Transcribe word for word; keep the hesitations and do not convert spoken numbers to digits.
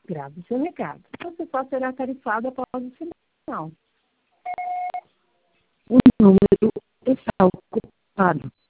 Grave seu recado. Você só será tarifado após o sinal. O número está ocupado.